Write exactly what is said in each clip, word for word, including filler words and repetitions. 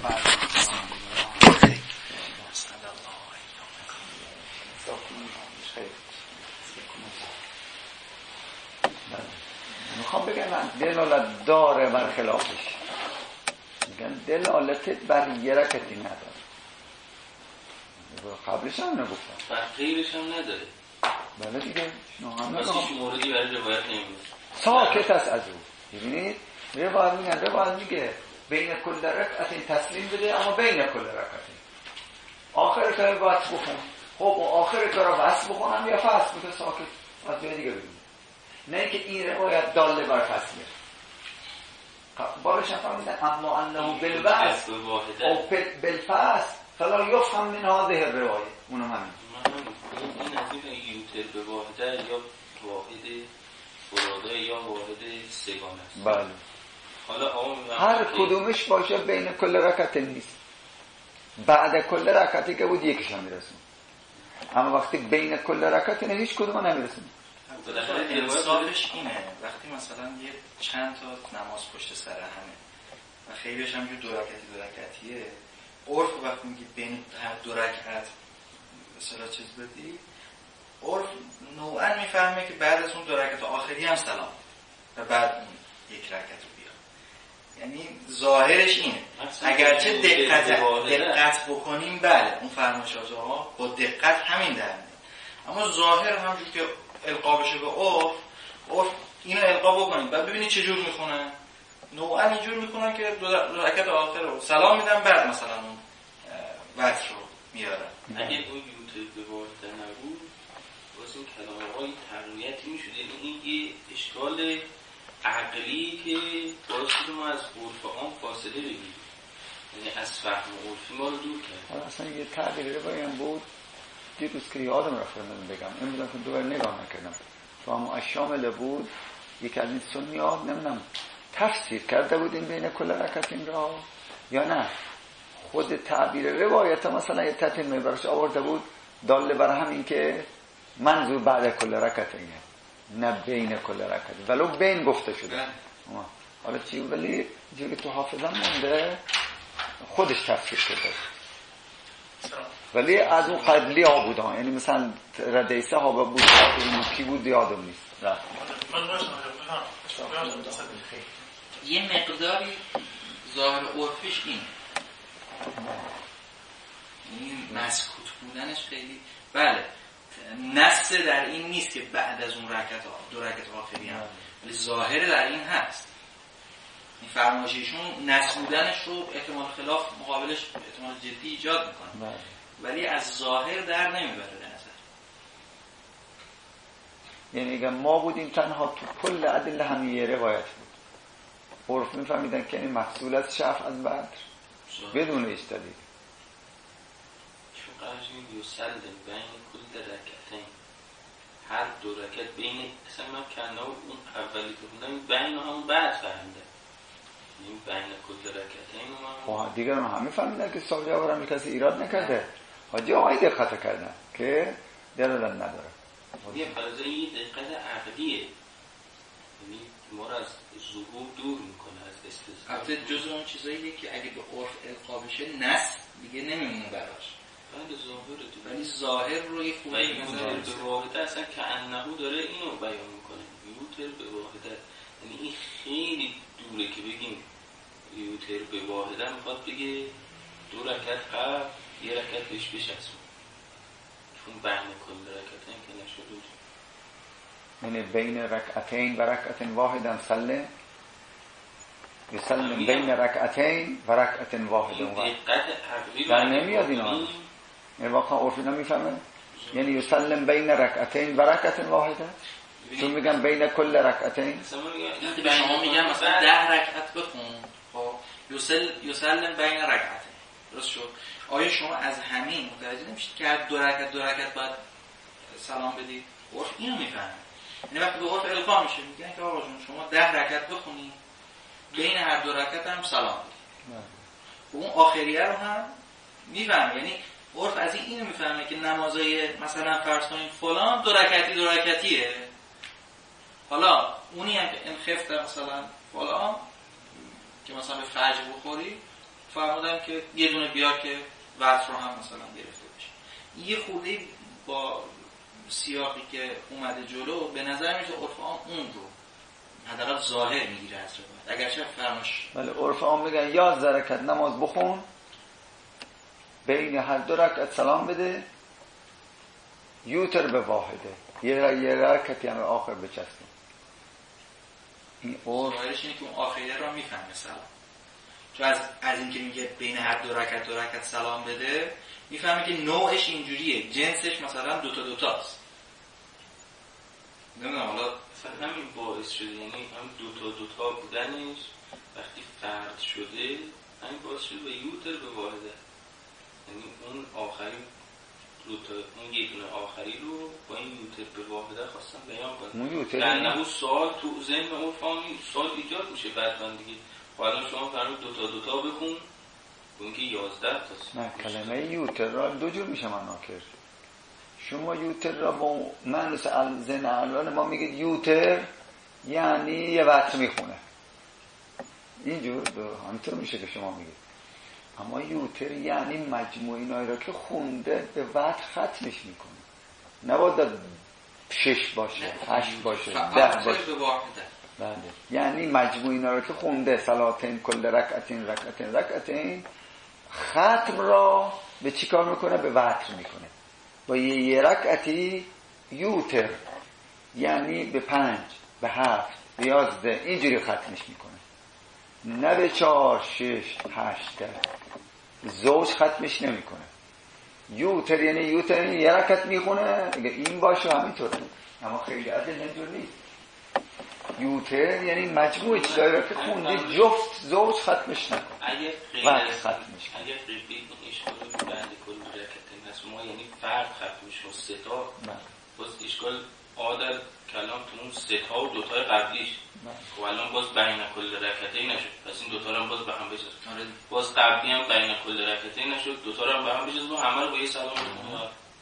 میخوام بگم من دلالت داره بر خلافش، میگن دلالت بر یه رکتی نداره. قبلش هم نگفتم بر غیرش هم نداره. بله دیگه پس هیچ موردی برای روایت نمیده، ساکت است از او. ببینید روایت میگن روایت میگه بین کل رکعتین تسلیم بده، اما بین کل رکعتین آخر کار واسه بخون. خب آخر کار واسه بخونم یا فصل بده ساکت از جای دیگه بگیم، نه اینکه این روایت داله بر فصله. بارش هم فهمیدن اما انه بالوصف او بالفصل فلا یفهم من هذه الروایه. اونم همین این از این یوتر به واحده یا واحد فراده یا واحد سگانه است. بله. حالا هر کدومش باشه بین کل رکعت نیست، بعد کل رکعتی که بود یکیش هم میرسون، اما وقتی بین کل رکعت نه هیچ کدوم نمیرسون. انصافش اینه وقتی مثلا یه چند تا نماز پشت سر همه و خیلیش هم یه دو رکعتی دو رکعتیه، عرف وقتی میگی بین هر دو رکعت مثلا چیز بدی، عرف نوعا میفهمه که بعد از اون دو رکعت آخری هم سلام و بعد اون یک رکعت رو بیاد. یعنی ظاهرش اینه، اگرچه دقت دقت بکنیم بله اون فرمایش‌ها با دقت همین در میاد، اما ظاهر همونجور که القا بشه به عرف، عرف اینو القا بکنید بعد ببینید چه جور میخونن. نوعا اینجور میخونن که دو رکعت آخر رو سلام میدن بعد مثلا اون وتر رو میارن. اگه اون یوتر به واحده نبود واسه این کلام‌های تقویتی میشد. یعنی این یه اشکال عقلی که باعث شده ما از عرف عام فاصله بگیریم، یعنی از فهم عرفی ما رو دور کرد. اصلا یه تعبیری رو بایم بود دیروز که یادم رفت من بگم، امروز که دوباره نگاه نکردم تو هم اشامل بود، یکی از این سنیات نمیدونم تفسیر کرده بود این بین کل رکعتین را یا نه خود تعبیر روایت مثلا یه تتمه براش آورده بود داله بر همین که منظور بعد کل رکعتینه نه بین کل رکعتین، ولو بین گفته شده. حالا چی ولی جوری تو حافظم مونده خودش تفسیر کرده، ولی از اون قبلی ها بود ها، یعنی مثلا رده صحابه بود کی بود یادم نیست. یه مقداری ظاهر عرفش این این مسکوت بودنش خیلی بله نص در این نیست که بعد از اون رکعت دو رکعت آخری هم، ولی ظاهر در این هست. این فرمایششون نص بودنش رو احتمال خلاف مقابلش احتمال جدی ایجاد میکنه، ولی از ظاهر در نمیبره به نظر. یعنی اگر ما بودیم تنها تو کل ادله همین یه روایت بود، عرف میفهمیدن که این محصول از شفع از بدر بدون اجتهاد. چون قضیه یسلم بین کل رکعتین، هر دو رکعت بین اصلا من کنه اون اولی که بودم بین همون بعد فهمیدم این بین کل رکعتین و دیگران همه فهمیدن که سالی آورم کسی ایراد نکرده، حاجی آقای دقت کردن که دلالت نداره. یه فرضه یه دقت عقلیه، یعنی ما رو از ظهور دور میکنه از استثناء. البته جزء اون چیزاییه که اگه به عرف القا بشه نص دیگه نمیمونه براش، ولی ظاهر تو ولی ظاهر رو یه خوبی نظر به واحده اصلا که انهو داره اینو بیان میکنه یوتر به واحده. یعنی این خیلی دوره که بگیم یوتر به واحده میخواد بگه دو رکعت قبل یه رکعت بهش بشسون، چون بین کل رکعتین که نشده. یعنی بین رکعتین و رکعتین واحدن سلم یسلم بین رکعتین و رکعتین واحدن واحد در نمیاد این آن یعنی واقعا عرفی نمیفهمه. یعنی یسلم بین رکعتین و رکعتین واحده، چون میگن بین کل رکعتین. وقتی به شما میگن مثلا ده رکعت بخون خب یسلم بین رکعتین، درست شد؟ آیا شما از همین متوجه نمیشید که هر دو رکعت دو رکعت باید سلام بدید؟ عرف اینو میفهمه. یعنی وقتی به عرف القا میشه میگن که آقا جون شما ده رکعت بخونید بین هر دو رکعت هم سلام بدید. اون آخریه رو هم میفهمه. یعنی عرف از این اینو میفهمه که نمازای مثلا فرض کنید فلان دو رکعتی دو رکعتیه، حالا اونی هم که این خفته مثلا فلان که مثلا به فجر بخوری فرمودم که یه دونه بیار که وقت رو هم مثلا گرفته باشه. یه خورده با سیاقی که اومده جلو به نظر میاد عرف عام اون رو حداقل ظاهر میگیره از روایت، اگرچه فرمش ولی عرف عام میگن یازده رکعت نماز بخون، بین هر دو رکعت سلام بده، یوتر به واحده، یه یه رکعتی هم آخر بچسبون. این عرف ظاهرش اینه که اون آخره رو میفهمه سلام، تو از از اینکه میگه بین هر دو رکعت دو رکعت سلام بده میفهمه که نوعش اینجوریه، جنسش مثلا دوتا دوتاست. نمیدونم حالا مثلا همین باعث شده، یعنی هم دوتا دوتا بودنش وقتی فرد شده همین باعث شده به یوتر به واحده، یعنی اون آخری دوتا اون یک دونه آخری رو با این یوتر به واحده خواستم بیان کنم. در نهو سوال تو ذهن اون فامی سوال ایجاد میشه بعدن دیگه. حالا شما فرمود دوتا دوتا بخون اون که یازده تاست. نه کلمه یوتر را دو جور میشه معنا کرد. شما یوتر را با معنی ذهن الان ما میگید یوتر یعنی یه وقت میخونه، اینجور همینطور میشه که شما میگید. اما یوتر یعنی مجموع اینایی را که خونده به وقت ختمش میکنه، نباید شش باشه، هشت باشه، ده باشه. بله. یعنی مجموع اینا را که خونده، صلاتین کل رکعتین رکعتین رکعتین، ختم را به چی کار میکنه؟ به وتر میکنه. با یه, یه رکعتی یوتر یعنی به پنج، به هفت، به یازده اینجوری ختمش میکنه، نه به چهار، شش، هشت، ده. زوج ختمش نمیکنه. یوتر یعنی یوتر یعنی یه رکعت میخونه، اگه این باشه همینطوره. اما خیلی عدل اینجور نیست. یوتر یعنی مجموعه چیزایی را که خونده جفت زوج ختمش نکنه، اگه وقت ختمش کنه. اگه قیبی اشکال بند کل رکعتین هست ما یعنی فرد ختمش و سه تا باز اشکال عادل کلام تو اون سه تا و دوتای قبلیش و الان باز بین کل رکعتین نشد، پس این دوتا رو هم باز به هم بچسبون. باز قبلی هم بین کل رکعتین نشد، دوتا رو هم به هم بچسبون، همه رو با یه سلام بکنه.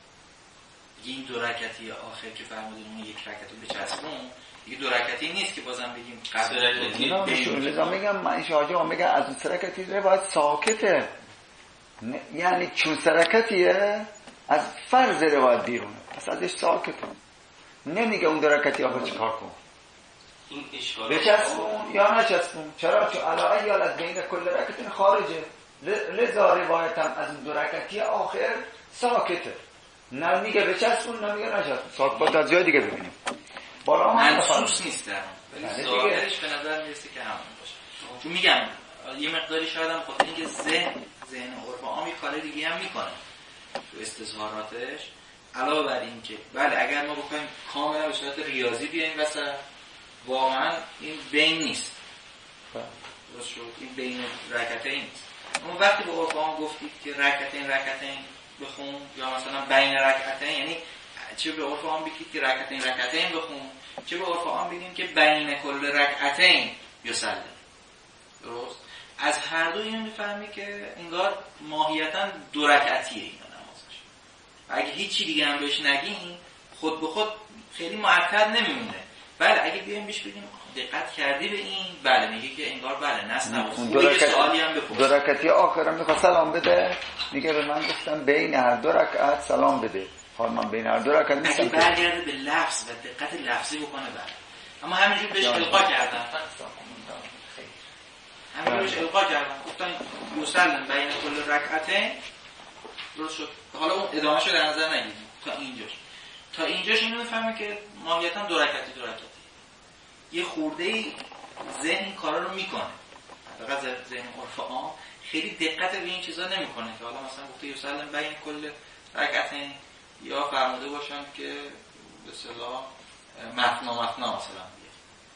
این دو رکعتی آخر که فرمودین اون یک رکعتو بچسبون دیگه دو رکعتی نیست که بازم بگیم قبل رکعتی. اینا لذا میگم من شاهجا میگم از اون سرکتی روایت ساکته، یعنی چون سرکتیه از فرض روایت بیرونه، پس ازش ساکته، نمیگه اون دو رکعتی آخر چیکار کن، این اشکال بچسبون یا نچسبون. چرا؟ چون علاقه یا از بین کل رکعتین خارجه، لذا روایت هم از اون دو رکعتی آخر ساکته، نه میگه بچسبون نه میگه نچسبون. ساکت باید از جای دیگه ببینیم. بالا هم منصوص نیست در اون، ظاهرش به نظر میرسه که همون باشه. چون میگم یه مقداری شاید هم خاطر اینکه ذهن ذهن عرف عام یک کار دیگه هم میکنه تو استظهاراتش، علاوه بر این که بله اگر ما بخوایم کاملا به صورت ریاضی بیایم واسه واقعا این بین نیست، درست شد، این بین رکعتین نیست. اما وقتی به عرف عام گفتید که رکعتین رکعتین بخون یا مثلا بین رکعتین، یعنی چه به عرف عام بگید که رکعتین رکعتین بخون، چه به عرف عام بگیم که بین کل رکعتین یسلم. درست؟ از هر دو اینو میفهمی که انگار ماهیتاً دو رکعتیه این نمازش. اگه هیچی دیگه هم بهش نگیم خود به خود خیلی معطل نمیمونه. بله اگه بیایم بهش بگیم دقت کردی به این، بله میگه که انگار بله نص نماز خوبه، سوالی هم بپرس. دو رکعتی آخرم میخواد سلام بده، میگه به من گفتم بین هر دو رکعت سلام بده. حال من بین هر دو رکعت نیستم. اگه برگرده به لفظ و دقت لفظی بکنه بله. اما همینجور بهش القا کردن. همینجور بهش القا کردن. گفتن یسلم بین کل رکعتین، درست شد. حالا اون ادامه‌شو در نظر نگیریم تا اینجاش. تا اینجاش اینو میفهمه که ماهیتاً دو رکعتی دو رکعتی. یه خورده‌ای ذهن این کارا رو میکنه. فقط ذهن عرف عام خیلی دقت به این چیزا نمیکنه که حالا مثلا گفته یسلم بین کل رکعتین یا فرموده باشن که به اصطلاح متنا متنا مثلا دیگه.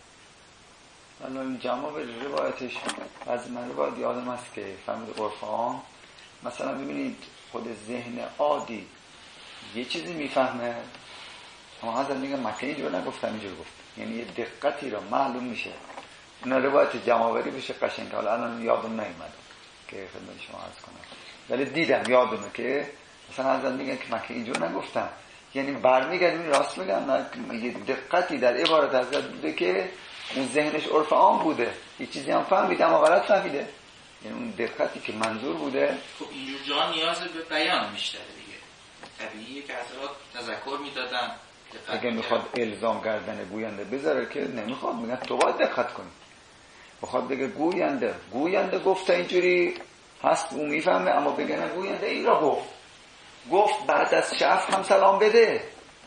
الان جمع به روایتش از من روایت یادم است که فرموده عرف عام مثلا ببینید خود ذهن عادی یه چیزی میفهمه، اما حضرت میگه مکه اینجور نگفتم اینجور گفت، یعنی یه دقتی رو معلوم میشه. اینا روایت جمع‌آوری بشه قشنگ. حالا الان یادم نمیاد که خدمت شما عرض کنم، ولی دیدم یادمه که مثلا حضرت میگن که مکه اینجور نگفتم، یعنی برمیگردیم راست میگم یه دقتی در عبارت حضرت بوده که اون ذهنش عرف عام بوده، یه چیزی هم فهمیده اما غلط فهمیده. یعنی اون دقتی که منظور بوده. خب اینجور جا نیاز به بیان بیشتره دیگه، طبیعیه که حضرات تذکر میدادن. اگه میخواد الزام گردن گوینده بذاره که نمیخواد، میگن تو باید دقت کنی. بخواد بگه گوینده گوینده گفته اینجوری هست اون میفهمه، اما بگه گوینده این را گفت گفت بعد از شفع هم سلام بده،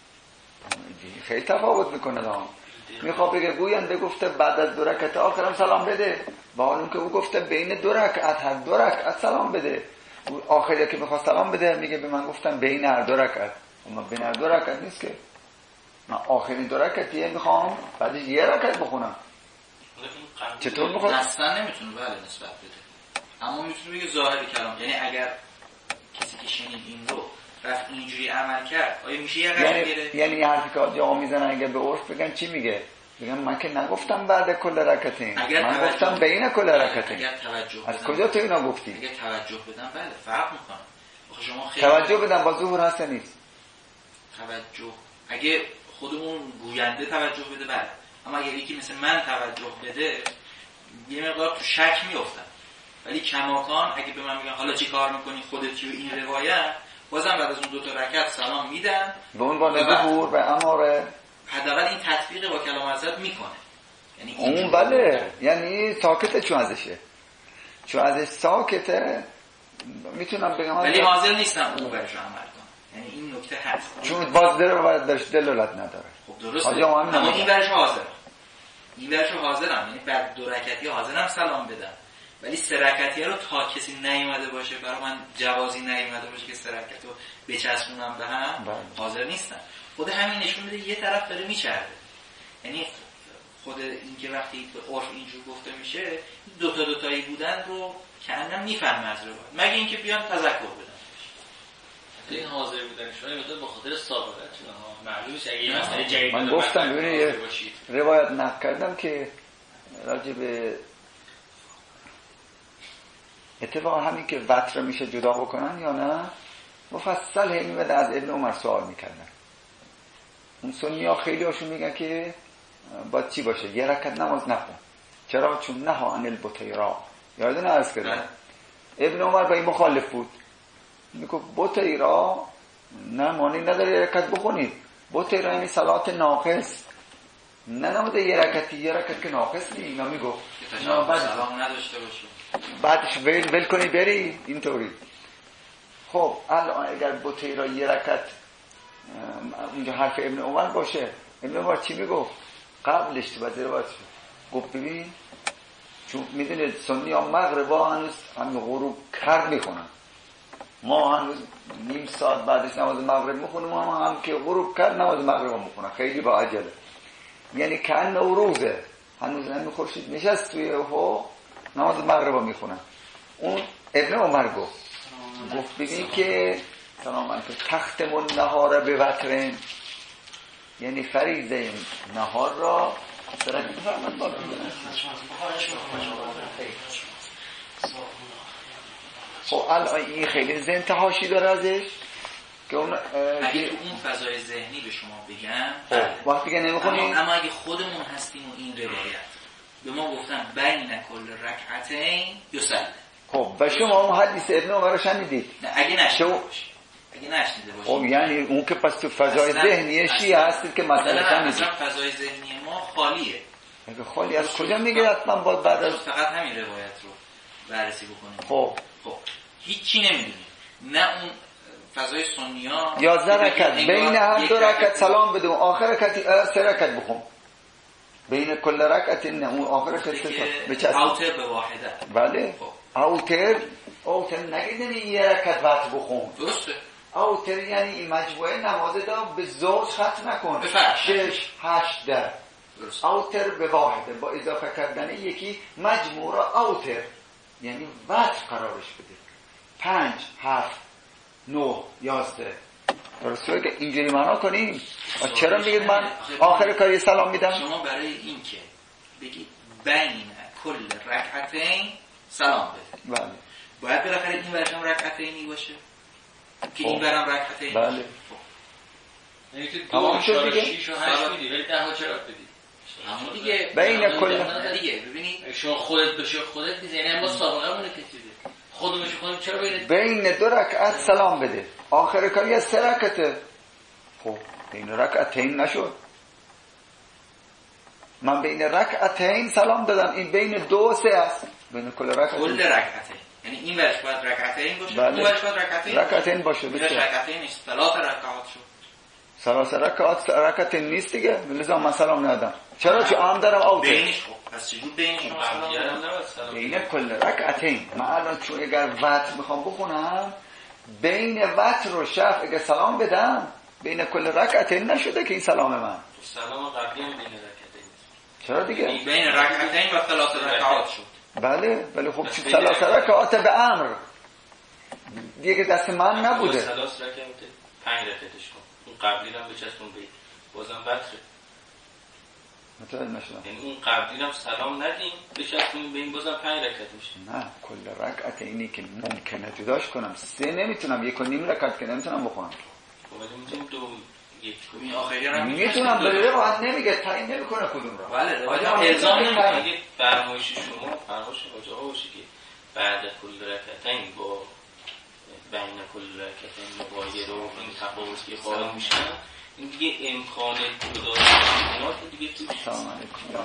خیلی تفاوت میکنه. دام میخواد بگه گوینده گفته بعد از دو رکعت آخرم سلام بده، با حال که او گفته بین دو رکعت هر دو رکعت سلام بده. آخری که میخواد سلام بده میگه به من گفتم بین هر دو رکعت، اما بین هر دو رکعت نیست که، من آخرین دو رکعتیه میخوام بعدش یه رکعت بخونم. چطور میخواد؟ اصلا نمیتونه بله نسبت بده، اما میتونه بگه ظاهر کلام. یعنی اگر کسی که شنید این رو رفت اینجوری عمل کرد آیا میشه یه قدر یعنی گره؟ یعنی حرفی که جا میزنن اگه به عرف بگن چی میگه؟ بگم من که نگفتم بعد کل رکعتین، من گفتم بین کل رکعتین. اگر توجه از کجا تو اینا گفتی؟ اگر توجه بدن بله فرق میکنه. آخه شما خیلی توجه بدن با ظهور هست نیست؟ توجه اگه خودمون گوینده توجه بده بله، اما اگر یکی مثل من توجه بده یه مقدار تو شک میافتم. ولی کماکان اگه به من میگن حالا چی کار میکنی خودت و این روایت، بازم بعد از اون دو تا رکعت سلام میدن به عنوان ظهور و اماره. حداقل این تطبیق با کلام حضرت میکنه. یعنی اون بله، یعنی ساکته چون ازشه، چون ازش ساکته میتونم بگم، ولی حاضر نیستم اون برش عمل کنم. یعنی این نکته هست چون باز داره و درش دلالت نداره. خب درسته، اما این برش حاضر این برش حاضرم، یعنی بعد دو رکعتی حاضرم سلام بدم، ولی سه رکعتی رو تا کسی نیومده باشه برای من جوازی نیومده باشه که سه رکعتی رو بچسبونم به هم حاضر نیستم. خود همین نشون میده یه طرف داره میچرده. یعنی خود این که وقتی به عرف اینجور گفته میشه دوتا دوتایی بودن رو که انم میفهمه از رو، مگه اینکه بیان تذکر بدن. این حاضر بودن شما مثلا به خاطر سابقتون ها معلومه اگه مثلا جدید من گفتم ببینید روایت نقل کردم که راجع به اتفاقا همین که وتر میشه جدا بکنن یا نه مفصل همین بده از ابن عمر سوال میکردن. اون سنی ها خیلی هاشون میگن که باید چی باشه؟ یه رکعت نماز نخون. چرا؟ چون نها عن البطیرا. یادتونه عرض کردم ابن عمر با این مخالف بود، میگه بطیرا نه معنی نداره یه رکعت بخونید. بطیرا یعنی صلات ناقص، نه نموده یه رکعتی، یه رکعت که ناقص نی. اینا میگه بعد سلام نداشته باشه بعدش ول ول کنی بری اینطوری. خب الان اگر بطیرا یه رکعت اونجا حرف ابن عمر باشه، ابن عمر چی میگفت؟ قبلش تو بازی رو گفت ببین چون میدونید سنی ها مغرب ها هنوز همین غروب کرد میخونن، ما هنوز نیم ساعت بعدش نماز مغرب میخونیم، ما هم که غروب کرد نماز مغرب میخونن خیلی با عجله. یعنی که نوروزه هنوز نمی خورشید نشست توی اوه نماز مغرب میخونن. اون ابن عمر گفت گفت ببین که سلام علیکم تختم النهار به وترن، یعنی فریضه نهار را درک بفرمایید. بالا خب الان این خیلی ذهن تحاشی داره ازش که اون اگه تو اون فضای ذهنی به شما بگم خب وقتی که نمیخونی، اما اگه خودمون هستیم و این روایت به ما گفتن بین کل رکعتین یصلی. خب و شما اون حدیث ابن عمر رو شنیدید؟ نه اگه نشنیده باشید اگه نشنیده باشید خب یعنی اون که پس تو فضای ذهنی شیعه هستید که مثلا شنیدید. اصلا فضای ذهنی ما خالیه. اگه خالی از کجا میگه حتما باید بعد از فقط همین روایت رو بررسی بکنیم. خب خب هیچی نمیدونیم، نه اون فضای سنیا یازده رکعت بین هر دو رکعت سلام بده، آخر رکعت سه رکعت بخون بین کل رکعت، نه اون آخر رکعت بچسب اوتر به واحده. بله اوتر اوتر نگیدنی یه رکعت وقت بخون. درسته. اوتر یعنی این مجموعه نماز دا به زوج ختم نکن، شش هشت ده. اوتر به واحده با اضافه کردن یکی مجموعه اوتر یعنی وقت قرارش بده. پنج هفت نه یازده. درسته که اینجوری معنا کنیم. چرا میگید من آخر کاری سلام میدم؟ شما برای این که بگید بین کل رکعتین سلام بده، بله باید بالاخره این برش هم رکعتینی باشه که این برم رکعتین. بله یعنی که تمام دو شد چهار دیگه. شیش و هشت میدی ولی ده ها چرا بدی؟ همون دیگه بین کل دیگه ببینید شما خودت بشه خودت میزنی ما سابقه که چیزه خودمون خودمون چرا بین بین دو رکعت سلام بده آخر کار یه سه رکعته خب بین رکعتین نشد من بین رکعتین سلام دادم این بین دو و سه است بین کل رکعتین کل رکعتین یعنی این ورش باید رکعتین باشه بله. اون ورش باید رکعتین رکعتین باشه این ورش رکعتین نیست ثلاث رکعات شد ثلاث رکعات رکعتین نیست دیگه لذا من سلام ندادم چرا چون عام دارم اوته بینش خب پس چجور بینش شما سلام بین کل رکعتین من الان چون اگر وتر میخوام بخونم بین وتر و شفع اگر سلام بدم بین کل رکعتین نشده که این سلام من سلام قبلی هم بین رکعتین چرا دیگه بین رکعتین و ثلاث رکعات شد بله ولی خب چی ثلاث رکعات به امر دیگه دست من نبوده ثلاث رکعت پنج رکعتش کن اون قبلی رو هم بچسبون بید بازم وتره متوجه نشدم یعنی اون قبلی هم سلام ندیم بچسبونیم به این بازم پنج رکعت میشه نه کل رکعت اینی که ممکنه جداش کنم سه نمیتونم یک و نیم رکعت که نمیتونم بخونم خب ولی میتونیم دو یک این آخری هم میتونم بره راحت نمیگه تعیین نمیکنه کدوم رو بله آجا الزام نمیکنه فرمایش شما فرمایش آجا ها باشه که بعد کل رکعتین با بین کل رکعتین مغایر و این تفاوتی که قائل میشن این دیگه امکان جدا شدن دیگه توش سلام علیکم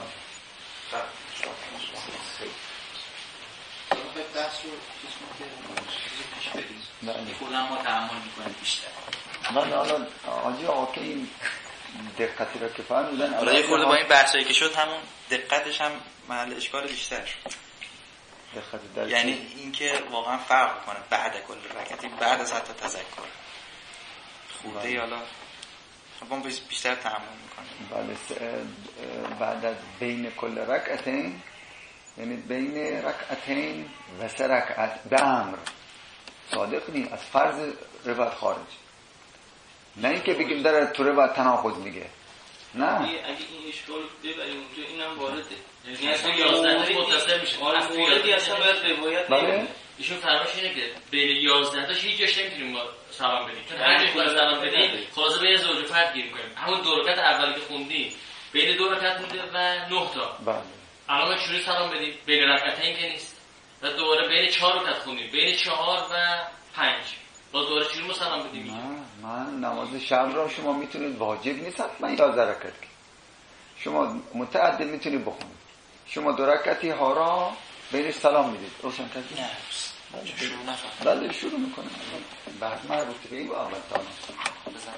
بحث رو پیش بدیم کلا ما تحمل میکنیم بیشتر من حالا آجی آقا که این دقتی را که فرمودن حالا یه خورده با این بحثایی که شد همون دقتش هم محل اشکال بیشتر شد دقت در یعنی اینکه واقعا فرق کنه بعد کل رکعتی بعد از حتی تذکر خوده حالا ما بیشتر تحمل میکنیم بله بعد از بین کل رکعتین یعنی بین رکعتین و سه رکعت به امر صادق نی از فرض روایت خارج نه اینکه بگیم داره تو روایت تناقض میگه نه اگه این اشکال ببریم اونجا اینم وارده یعنی اصلا یازده تا متصل میشه آره موردی اصلا باید روایت بله ایشون فرمایش اینه که بین یازده تاش هیچ جاش نمیتونیم ما سلام بدیم چون هر جایی که سلام بدیم خلاصه به یه زوج فرد گیر کنیم همون دو رکعت اولی که خوندی بین دو رکعت بوده و نه تا بله الان ما چجوری سلام بدیم بین رکعتین که نیست و دوباره بین چهار رکعت خوندیم بین چهار و پنج با دوباره چجوری سلام بدیم نه من نماز شب را شما میتونید واجب نیست حتما یازده رکعت شما متعدد میتونید بخونید شما دو رکعتی ها را بینش سلام میدید روشن کردید نه شروع نفهم بله شروع میکنم بعد مربوط به این با اول تانه بزن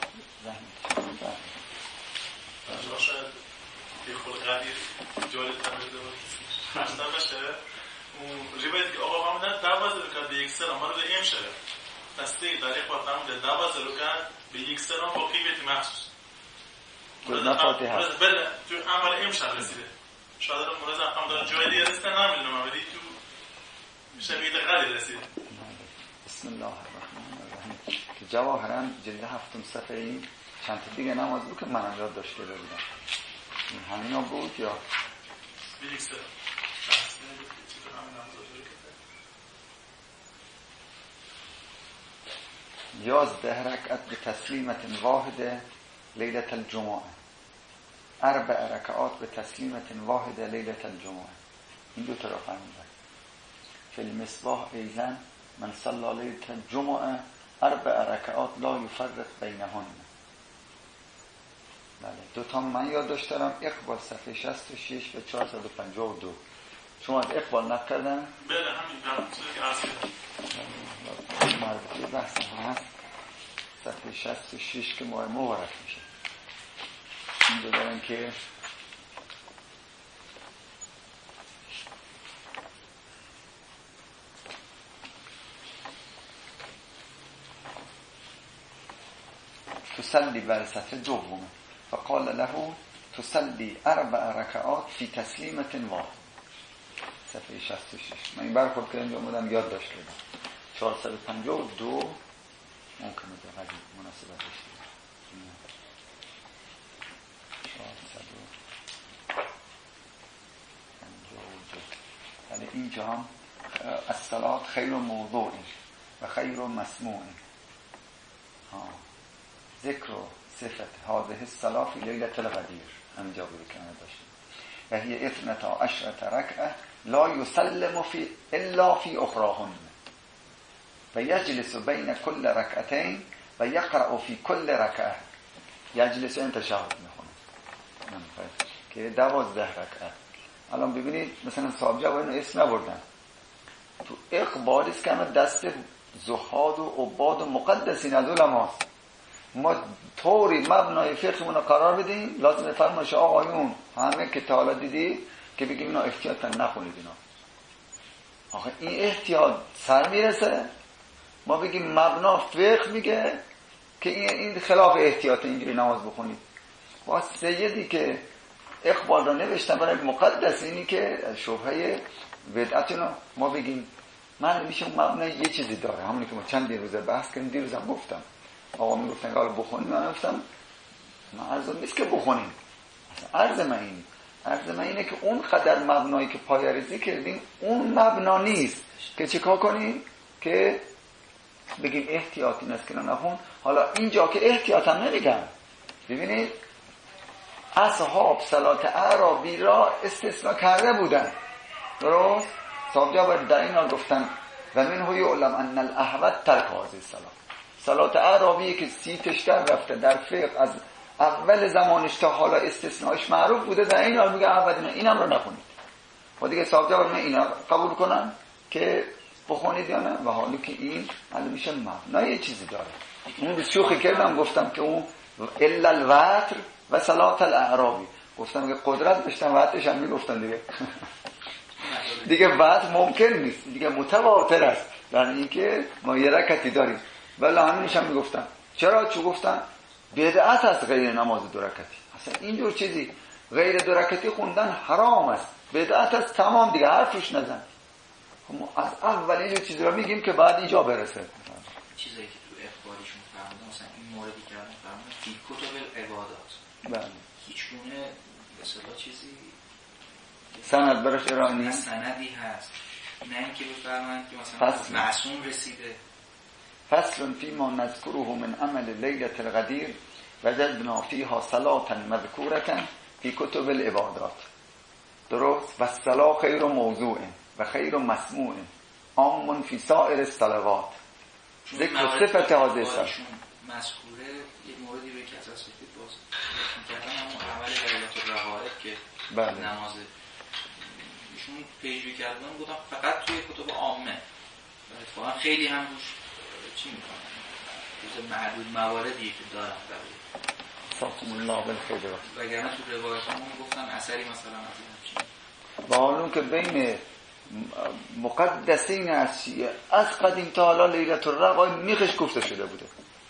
شاید یه خود قدیر جالب تمرده بود اصلا باشه اون روایت که آقا محمد دعوت رو به یک سلام رو به ام شده تصدیق در یک وقت هم دعوت رو به یک سلام با قیمت محسوس نفاتی هست بله تو عمل ام شده رسیده شاید رو مرز هم دارن جای دیگه رسیده نمیدونم ولی تو شبیه قدر رسیده بسم الله الرحمن الرحیم که جواهرا جلد هفتم صفحه این چند تا دیگه نماز بود که منم یاد داشته بودم این همینا بود یا بیلیک سر یازده رکعت به تسلیمت واحده لیلت الجمعه اربع رکعات به تسلیمت واحده لیلت الجمعه این دو تا را فهمیدن فی المصباح ایضا من صلی لیلت الجمعه اربع رکعات لا یفرق بینهن بله دو تا من یاد داشتم اقبال صفحه شصت و شش به چهارصد و پنجاه و دو شما از اقبال نکردن؟ بله همین چیزی که اصلی مربوطه بحث هست صفحه شصت و شش که ماه مبارک میشه این دو دارن که تسلی بر صفحه دومه فقال له تسلی اربع رکعات فی تسلیمت واحد صفحه شصت و شش من این برخورد که انجام بودم یاد داشت بودم چهارصد و پنجاه و دو ممکنه به قدیم مناسبت داشته چهارصد و پنجاه و دو ولی اینجا هم الصلاة خیر و موضوع و خیر و مسموع ذکر و صفت هذه الصلاة فی لیلة القدیر همینجا بوده که من داشتیم و هی اثنتا عشرة رکعه لا یسلم فی الا فی اخراهن و یجلس بین کل رکعتین و یقرأ فی کل رکعه. یجلس این تشهد میخونه که دوازده رکعت. الان ببینید مثلا صاحب جواب اینو اسم نبردن تو اقبال است که همه دست زهاد و عباد و مقدسین از علماست. ما طوری مبنای فقهمون رو قرار بدیم لازم فرمایش آقایون همه که تا حالا دیدی که بگیم اینا احتیاطا نخونید اینا. آخه این احتیاط سر میرسه ما بگیم مبنا فقه میگه که این خلاف احتیاط اینجوری نماز بخونید. با سیدی که اقبال را نوشتن برای مقدس اینی که شبهه بدعتونو ما بگیم من میشه مبنا یه چیزی داره همونی که ما چند روزه بحث کردیم. دیروزم گفتم آقا میگفتن که حالا بخونیم من گفتم من عرض نیست که بخونیم عرض من اینه عرض من اینه که اون قدر مبنایی که پایه‌ریزی کردیم اون مبنا نیست که چیکار کنیم که بگیم احتیاطی نیست که نخون. حالا اینجا که احتیاط هم نمیگم ببینید اصحاب صلات اعرابی را استثناء کرده بودن درست صاحب جابر در این حال گفتن و منه یعلم ان الاحوط ترک هذه الصلاه. صلات اعرابی که سیتش در رفته در فقه از اول زمانش تا حالا استثناءش معروف بوده در این حال میگه احوط نه اینم رو نخونید. و دیگه صاحب جابر من اینا قبول کنن که بخونید یا نه و حالا که این حالا میشه مبنا یه چیزی داره. اون به شوخی کردم گفتم که اون الا الوتر و صلات الاعرابی گفتم که قدرت داشتم وقتش هم میگفتن دیگه دیگه وقت ممکن نیست دیگه متواتر است در اینکه ما یه رکعتی داریم ولی همینش هم میگفتم. چرا؟ چون گفتن بدعت است غیر نماز دو رکعتی. اصلا اینجور چیزی غیر دو رکعتی خوندن حرام است بدعت است تمام دیگه حرفش نزن. ما از اول اینجور چیزی رو میگیم که بعد اینجا برسه. چیزایی که تو اخبارشون فرمودن مثلا این موردی که الان فرمودن فی کتب العبادات بله هیچ گونه به اصطلاح چیزی سند برش ارائه نیست سندی هست نه اینکه بفرمایید که مثلا فصل. معصوم رسیده. فصل فيما نذكره من عمل ليلة الغدير وجدنا فيها صلاة مذكورة في كتب العبادات. درست و الصلاة خير موضوع و خير مسموع عام في سائر الصلوات. ذکر صفت هذه الصلاة مذکوره یه موردی رو که اساس فکر باز می‌کردن همون عمل لیلة الرغائب که بله. نماز ایشون پیش‌بینی کردن بودم فقط توی کتب عامه واقعا خیلی هم روش چی می‌کنن جز معدود مواردی که دارن ساکم الله بالخیر وگرنه تو روایتامون گفتن اثری مثلا از این چی و حالا که بین مقدسین از شیعه از قدیم تا حالا لیلة الرغائب میخش گفته شده بوده.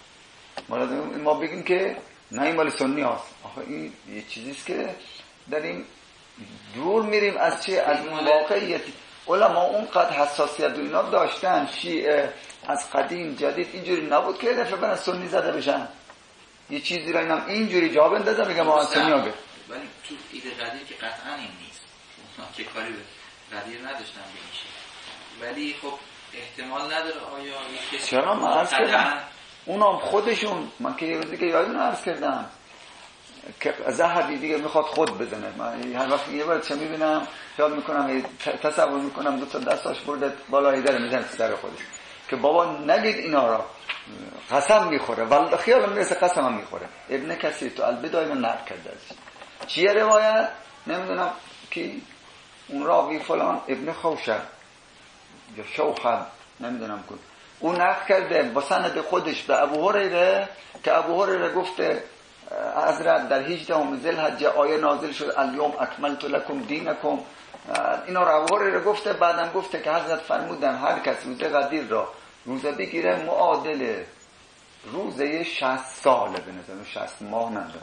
ما بگیم که نه این مال سنی هست. آخه این یه چیزیست که داریم دور میریم از چه از اون واقعیتی. علما اونقدر حساسیت و اینا داشتن شیعه از قدیم جدید اینجوری نبود که دفعه برن سنی زده بشن یه چیزی را اینم اینجوری جا بندازه میگم ما سنی ها بر ولی تو ایده قدیر که قطعا این نیست که کاری به قدیر نداشتن بمیشه ولی خب احتمال نداره آیا کسی چرا من عرض کردم اونام خودشون من که یه روزی که یادون عرض کردم که ذهبی دیگه میخواد خود بزنه. من هر وقت یه بار چه میبینم خیال میکنم تصور میکنم دو تا دستاش برده بالای در میزنه سر خودش که بابا نگید اینا را قسم میخوره ولی خیال میرسه قسم هم میخوره. ابن کثیر تو البدایه من نقل کرده ازش چیه روایت نمیدونم کی اون راوی فلان ابن خوشب یا شوخب نمیدونم کن اون نقل کرده با سند خودش به ابو هریره که ابو هریره گفته حضرت در هجدهم ذوالحجه آیه نازل شد الیوم اکملت لکم دینکم اینا رو ابو هریره گفته بعدم گفته که حضرت فرمودن هر کس روزه قدیر را روزه بگیره معادل روزه شصت ساله به نظر شصت ماه ندارم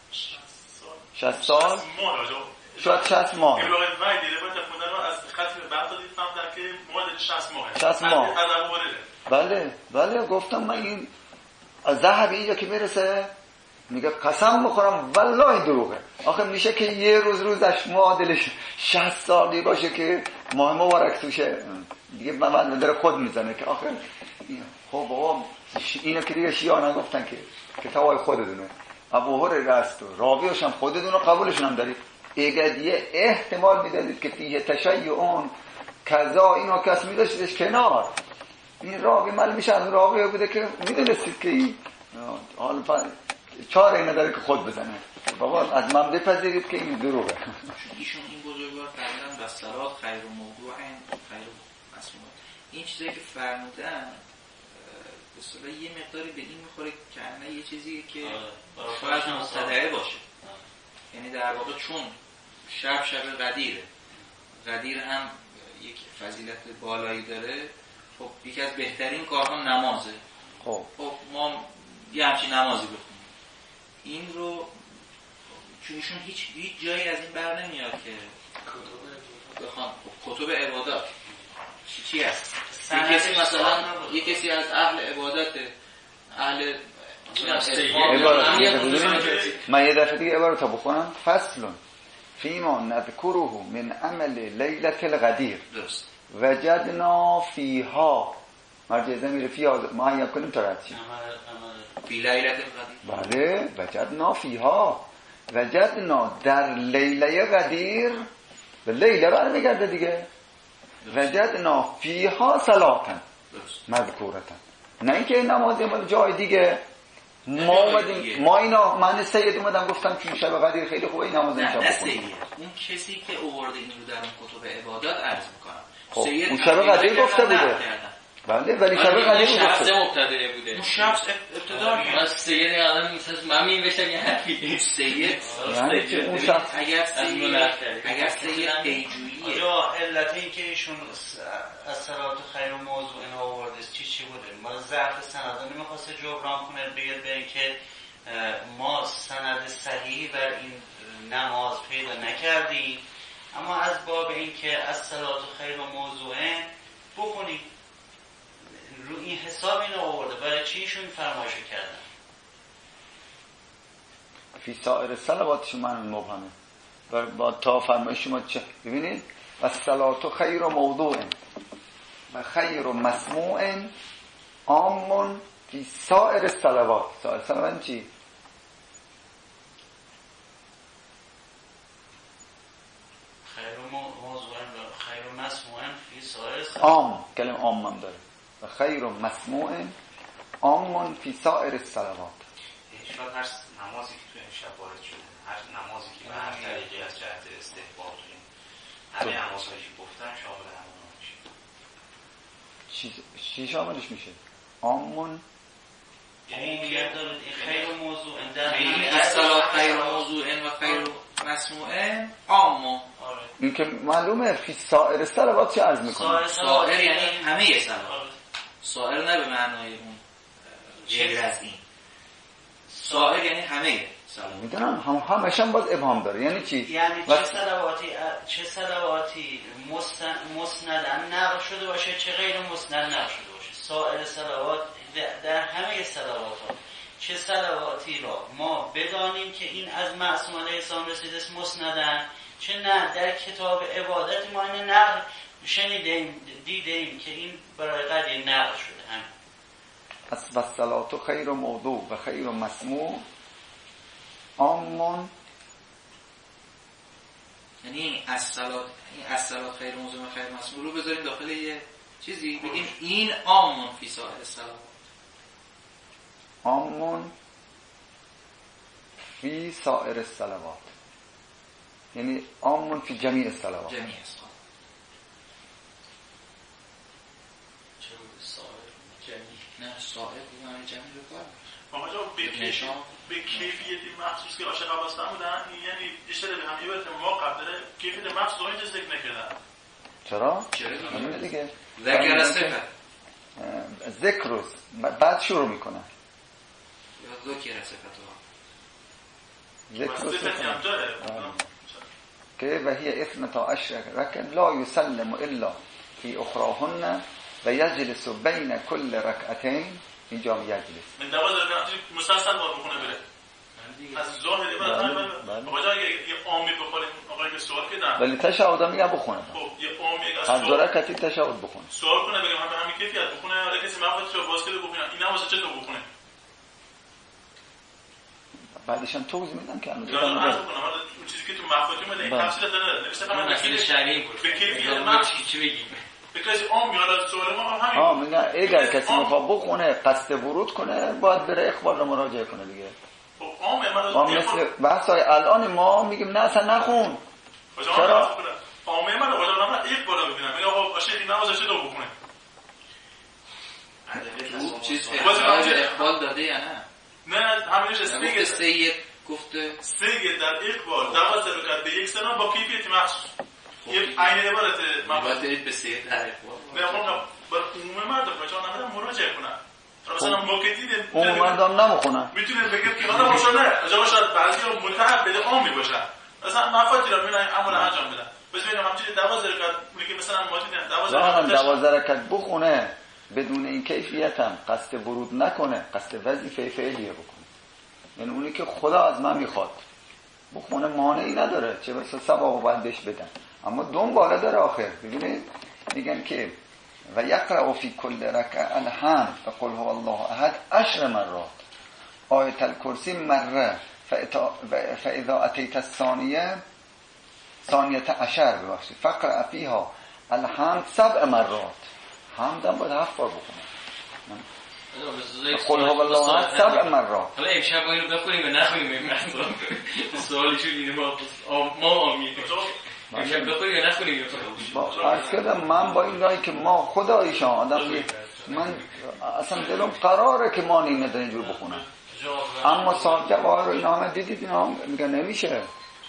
شصت سال شاید شصت ماه ابراهیم وای دیده بود خوندن رو از خط بعد تا دیدم در که معادل شصت ماه شصت ماه بله بله گفتم من این ذهبی اینجا که میرسه میگه قسم میخورم والله دروغه. آخه میشه که یه روز روزش معادلش شصت سالی باشه که ماه مبارک توشه دیگه من داره خود میزنه که آخه خب بابا اینو که دیگه شیعه نگفتن که کتابای خودتونه ابو هریره است راویش هم خودتون و قبولشون هم دارید ایگدیه احتمال میدادید که فیه تشیعون کذا اینو کس میداشتش کنار. این راوی مال میشه از راوی بوده که میدونستید که این حال چاره نداره که خود بزنه. بابا از من بپذیرید که این دروغه. ایشون این بزرگوار فرمودن بسلات خیر و موضوع خیر و مسموع. این چیزایی که فرمودن به اصطلاح یه مقداری به این میخوره که اصلا یه چیزی که شاید مستدعی باشه. یعنی در واقع چون شب شب قدیره، قدیر هم یک فضیلت بالایی داره، خب یکی از بهترین کارها نمازه. خب خب ما یه همچین نمازی بخونیم. این رو چونشون هیچ هیچ جایی از این بر نمیاد که بخوام کتب عبادات چی چی هست. یه کسی مثلا یه کسی از اهل عبادت اهل من یه دفعه دیگه عبارت تا بخونم. فصلون فیما نذکره من عمل لیلت القدیر درست وجدنا فیها مرجع زمیر فیها معین کنیم تا رد شیم. فی لیلت القدیر بله وجدنا فیها وجدنا در لیله قدیر به لیله برمیگرده دیگه. وجدنا فیها صلاتن مذکورتن، نه اینکه این نمازی مال جای دیگه. ما اومدیم ما اینا من سید اومدم گفتم که شب قدیر خیلی خوبه این نماز نه امشب نه بخونیم. سید اون کسی که آورده این رو در اون کتب عبادات عرض میکنم. خب اون شب قدیر گفته بوده. بله ولی شب قدیر شخص گفته مبتدع بوده. اون شخص ابتدا من سید الان مثلا من می‌نوشتم یه حرفی سید یعنی که اون شخص اگر سید اگر سید پیجوییه آجا علت این که ایشون از صلات خیر و موضوع این آورده چی چی بوده؟ ما ضعف سند نمیخواسته جبران کنه بگید به این که ما سند صحیحی بر این نماز پیدا نکردیم، اما از باب این که از صلات خیر و موضوع بخونیم رو این حساب اینو آورده. برای چی ایشون فرمایش کردن؟ فی سایر صلوات شما مبهمه و با تا فرمایش شما چه ببینید و صلات خیر و موضوع و خیر و مسموع عام فی سایر صلوات. سایر صلوات چی؟ خیر و موضوع و خیر و مسموع فی سایر صلوات. عام کلمه عام هم داره و خیر و مسموع عام فی سایر صلوات. شاید هر نمازی که تو امشب وارد شده، هر نمازی که به هر طریقی از جهت استحباب کنیم، همه نمازهایی که گفتن شامل همون میشه. چی چی شاملش میشه؟ عامون یعنی میگه دارد این خیر و موضوع در این اصطلاح خیر و موضوع و خیر و مسموع عام. این که معلومه فی سایر صلوات چه عرض میکنه؟ سایر یعنی همه صلوات. سایر نه به معنای اون غیر از این. سایر یعنی همه صلوات. میدونم هم همش هم باز ابهام داره. یعنی چی؟ یعنی چه صلواتی چه صلواتی مسند نقل شده باشه چه غیر مسند نقل شده باشه. سایر صلوات در همه صلوات ها چه صلواتی را ما بدانیم که این از معصوم علیه السلام رسیده است مسندن، چه نه در کتاب عبادت ما این نقل شنیدیم دیدیم که این برای قدیر نقل شده. هم از والصلات خیر و موضوع و خیر و مسموع عامون، یعنی از صلات این از صلات خیر و موضوع و خیر و مسموع رو بذاریم داخل یه چیزی بگیم این عامون فی سایر صلوات. عامون فی سایر الصلوات یعنی عامون فی جمیع الصلوات. جمیع الصلوات. چه سایر جمیع نه سایر بودن جمیع رو کار آقا جا به کیفیتی مخصوص که عاشق عباس نمودن، یعنی اشتره به هم یه باید ما قبل کیفیت مخصوص رو اینجا ذکر نکردن. چرا؟ چرا دیگه ذکر از صفت ذکر رو بعد شروع میکنن یا ذکر از صفت ها ذکر رو صفتی هم داره که و هی اثنتا عشر رکن لا یسلم الا فی اخراهن و یجلس بین کل رکعتین. اینجا هم یجلس من دواز دارم مسلسل بار بخونه بره از ظاهری باید آقا جا یه عامی بخوره آقا که سوال کردن ولی تشهد هم میگم بخونه خب یه عامی از از دو رکعتی تشهد بخونه سوال کنه بگم هم به همین کیفیت بخونه یا کسی مفاد رو باز کرده بخونه این نماز چطور بخونه بعدش هم توضیح میدم که الان لازم عرض کنم حالا اون چیزی که تو مفاهیم این تفسیر داره نوشته من مسئله شرعی بود به کیفیت مقصود چی بگیم به کسی عام حالا سوال ما همین ها میگن اگر کسی میخواد بخونه قصد ورود کنه باید بره اخبار رو مراجعه کنه دیگه. خب عام ما من مثل بحثای الان ما میگیم نه اصلا نخون. چرا عامه من واسه من یک بالا ببینم میگم آقا باشه این نماز چه دو بخونه تو چیز واسه اقبال داده یا نه؟ نه همینش سید سید گفته سید در اقبال دوازده رکعت به یک سنا با کیفیت مخصوص یک عین عبارت مبادئ به سید در اقبال نه خب برای عموم مردم بچه‌ها نمیدونم مراجعه کنن مثلا ما که دیدیم عموم مردم نمیخونن میتونه بگه که حالا باشه نه اجازه شاید بعضی متعب بده عام میباشن مثلا مفاتی رو میرن عمل انجام بدن بس ببینم همچین دوازده رکعت میگه مثلا ما دیدیم دوازده دوازده رکعت بخونه بدون این کیفیت هم قصد ورود نکنه قصد وظیفه فعلیه بکنه یعنی اونی که خدا از من میخواد بخونه مانعی نداره چه بسا ثواب باید بهش بدن اما دون بالا داره آخر ببینید میگن که و یقرأ فی کل رکعه الحمد و قل هو الله احد عشر مرات آیت الکرسی مره فاذا اتیت الثانیه ثانیه عشر ببخشید فقرأ فیها الحمد سبع مرات حمد هم باید هفت بار بخونه قل هو الله احد سبع مرات. حالا امشب با اینو بخونیم و نخونیم این مثلا سوالیشون اینه ما ما آمین امشب بخونیم و نخونیم عرض کردم من با این رایی که ما خدایشان آدم من اصلا دلم قراره که ما نیمه اینجور بخونم اما سال جواهر رو اینا همه دیدید اینا هم میگن نمیشه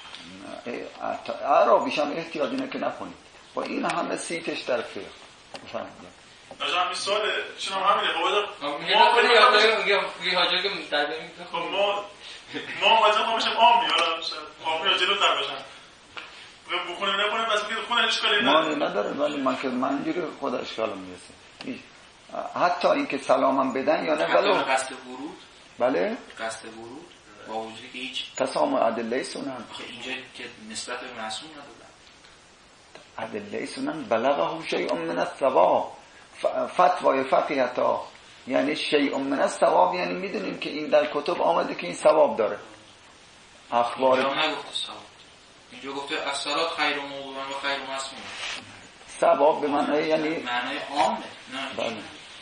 عربیش هم احتیاج اینه که نخونید با این همه سیتش در فقه بفرمایید نجا همین سوال چون هم همینه بابا ما کنی یا یه حاجا که در بریم خب ما ما واسه ما میشم عام میاد عام یا جلو تر باشن و بخونه نکنه بس میگه خونه اشکالی نداره ما نداره ولی من که من اینجوری خدا اشکالم میرسه حتی اینکه سلامم بدن یا نه ولو قصد ورود بله قصد ورود با وجودی که هیچ تسامح ادله سنن اینجا که نسبت به معصوم ندادن ادله سنن بلغه شیء من الثواب فتوای فقیه‌ها یعنی شیء من الثواب یعنی میدونیم که این در کتب آمده که این ثواب داره اخبار اینجا نگفته ثواب اینجا گفته الصلات خیر موضوع و خیر مسموع ثواب به معنای یعنی معنای عامه نه بله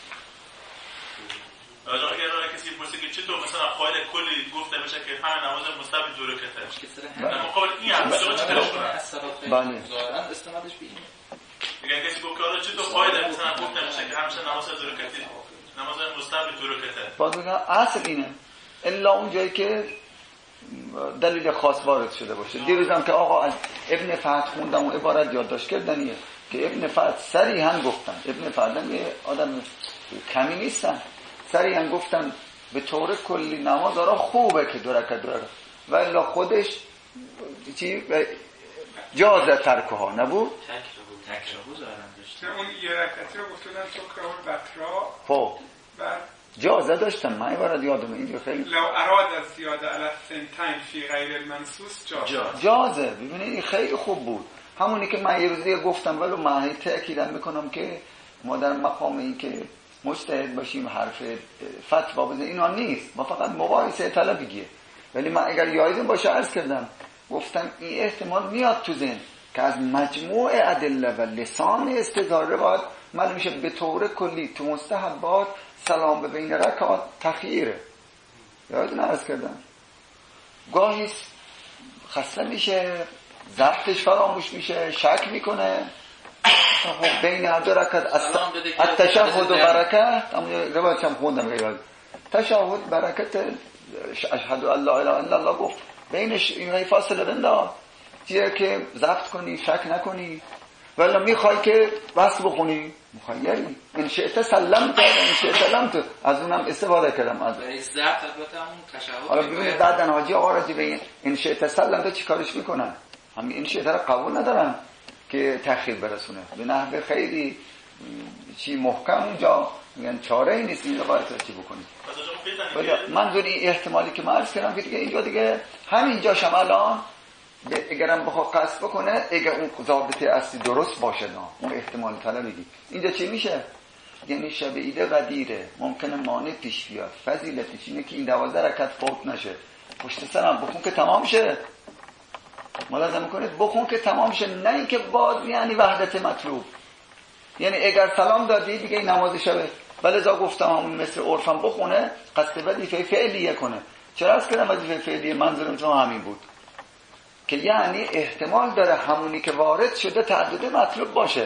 راجع اگر کسی پرسه که چطور مثلا قاعده کلی گفته میشه که همه نماز مستحب دو رکعته در مقابل این هم شما چطورش کنن بله ظاهرا استنادش به اینه میگن کسی گفت که آره چطور قاعده مثلا گفته میشه که همیشه نماز دو رکعتی نماز مستحب دو رکعته باز میگن اصل اینه الا اون جایی که دلیل خاص وارد شده باشه دیروزم که آقا از ابن فتح خوندم و عبارت یادداشت کردنیه که ابن فتح صریحا گفتن ابن فتح یه آدم کمی نیستن صریحا گفتن به طور کلی نماز آرا خوبه که دو رکعت داره و الا خودش چی جازه ترکها نبود تکرهو دارن داشتن اون یه رکعتی رو گفتن سکره و بطرا خب بعد جازه داشتن من عبارت یادم اینجا خیلی لو اراد از زیاده علی سنتین فی غیر المنصوص جازه جازه ببینید این خیلی خوب بود همونی که من یه روز دیگه گفتم ولی من هی تأکیدم میکنم که ما در مقام این که مجتهد باشیم حرف فتوا بزنیم اینا نیست ما فقط مباحثه طلبیه ولی من اگر یادم باشه عرض کردم گفتم این احتمال میاد تو ذهن که از مجموع ادله و لسان استداره باید معلوم میشه به طور کلی تو مستحبات سلام به بین رکعات تخییره یادتون عرض کردم گاهی خسته میشه ضبطش فراموش میشه شک میکنه بین هر دو رکعت التشهد و برکت اما روایت هم خوندم غیره تشهد برکت اشهد ان لا اله الا الله گفت بینش این فاصله بنداز چیه که ضبط کنی شک نکنی ولی میخوای که بس بخونی مخیری این شئت سلمت این شئت لمت از اونم استفاده کردم از ضبط البته همون تشهد حالا ببینید بعدن حاجی آقا راجع به این شئت سلمت چی کارش میکنن همین این شئت رو قبول ندارن که تأخیر برسونه به نحو خیلی چی محکم اونجا میگن چاره ای نیست این رو باید چی بکنید ولی منظور این احتمالی که من عرض کردم که دیگه اینجا دیگه همینجا شم الان اگرم بخواد قصد بکنه اگر اون ضابطه اصلی درست باشه نه اون احتمال طلبیدی اینجا چی میشه یعنی شب عید قدیره ممکنه مانع پیش بیاد فضیلتش اینه که این دوازده رکعت فوت نشه پشت سرم بخون که تمام شه. ملاحظه میکنید بخون که تمام شه، نه اینکه باز یعنی وحدت مطلوب. یعنی اگر سلام دادی دیگه نماز شبه بلذا گفتم همون مثل عرفم بخونه، قصد وظیفه فعلیه کنه. چرا از کردم وظیفه فعلیه؟ منظورم تو همین بود که یعنی احتمال داره همونی که وارد شده تعدد مطلوب باشه،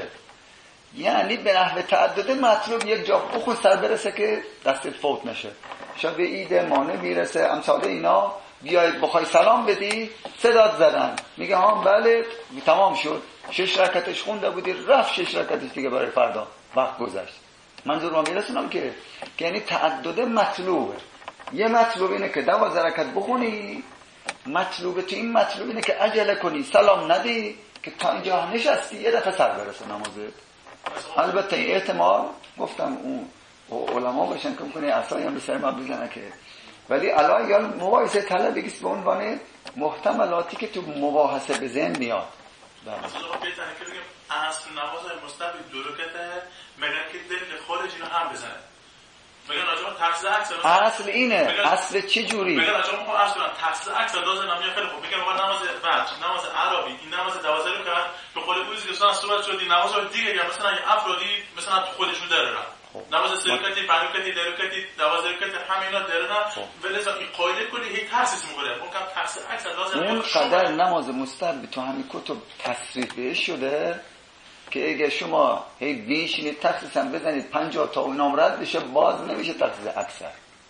یعنی به نحو تعدد مطلوب یک جا بخون سر برسه که دستت فوت نشه. شب عید مانع میرسه امثال اینا، بیاید بخوای سلام بدی صدات زدن میگه ها بله تمام شد، شش رکعتش خونده بودی رفت شش رکعتش دیگه برای فردا وقت گذشت. منظور ما میرسونم که یعنی تعدد مطلوبه. یه مطلوب اینه که دوازده رکعت بخونی، مطلوب تو این مطلوب اینه که عجله کنی سلام ندی که تا اینجا نشستی یه دفعه سر برسه نمازت. البته این احتمال گفتم اون علما باشن که میکنه اصلا هم به سر ما بزنه که، ولی الان یا مباحثه طلب بگیست به عنوان محتملاتی که تو مباحثه به ذهن میاد. مثلا خب بهتره که بگیم اصل نماز مستقیم دو رکعته، مگر که دل خارج اینو هم بزنه. مگر راجع به تفسیر عکس اصل اینه، اصل چه جوری؟ مگر راجع به اصل تفسیر عکس انداز نمیاد خیلی خوب. میگم آقا نماز وجه، نماز عربی، این نماز دوازده رکعت به قول اوزی که صورت شدی نماز دیگه یا مثلا این افرادی مثلا خودشون داره نماز سه رکعتی، پنج رکعتی، ده رکعتی، دوازده رکعتی همینا دارن. ولذا این قاعده کلی هی تخصیص می‌کنه. ممکن تفسیر عکس انداز اون قدر نماز مستحب تو همین کتب تصریح بهش شده که اگه شما هی بیشینید تخصیص هم بزنید پنجاه تا اونام رد بشه باز نمیشه تخصیص اکثر.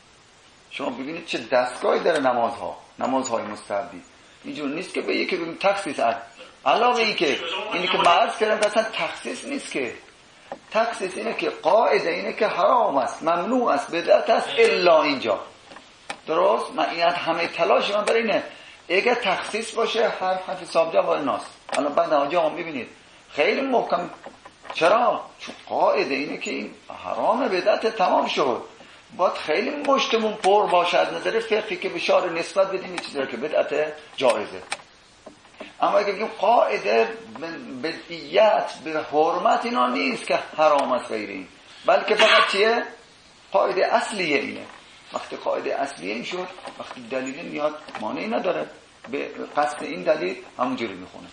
شما ببینید چه دستگاهی داره نمازها، نمازهای مستحبی. اینجور نیست که به یکی بگیم تخصیص عد. علاوه این که اینی که معرض کردم اصلا تخصیص نیست که. تخصیص اینه که قاعده اینه که حرام است، ممنوع است، بدعت است الا اینجا. درست؟ من این همه تلاش من برای اینه اگه تخصیص باشه حرف حرف حساب جواب ناست. الان بعد آنجا هم میبینید خیلی محکم. چرا؟ چون قاعده اینه که این حرام بدعت تمام شد. باید خیلی مشتمون پر باشه از نظر فقهی که بشار نسبت بدیم این چیزی که بدعت جایزه. اما اگه بگیم قاعده بدعیت به حرمت اینا نیست که حرام است غیری، بلکه فقط چیه؟ قاعده اصلیه اینه. وقتی قاعده اصلیه این شد، وقتی دلیل میاد مانعی نداره، به قصد این دلیل همونجوری میخونه.